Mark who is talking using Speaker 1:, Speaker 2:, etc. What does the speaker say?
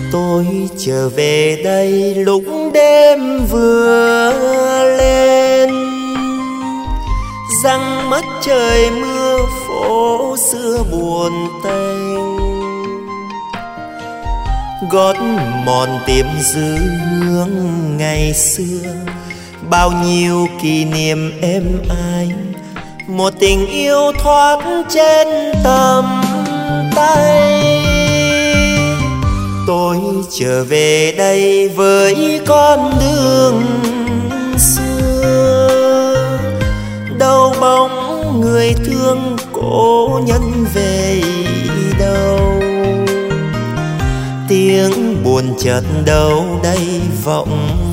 Speaker 1: Tôi trở về đây lúc đêm vừa lên, răng mất trời mưa phố xưa buồn tênh. Gót mòn tìm giữ hương ngày xưa, bao nhiêu kỷ niệm êm ái, một tình yêu thoát trên tầm tay. Tôi trở về đây với con đường xưa, đâu bóng người thương cố nhân về đâu. Tiếng buồn chợt đâu đây vọng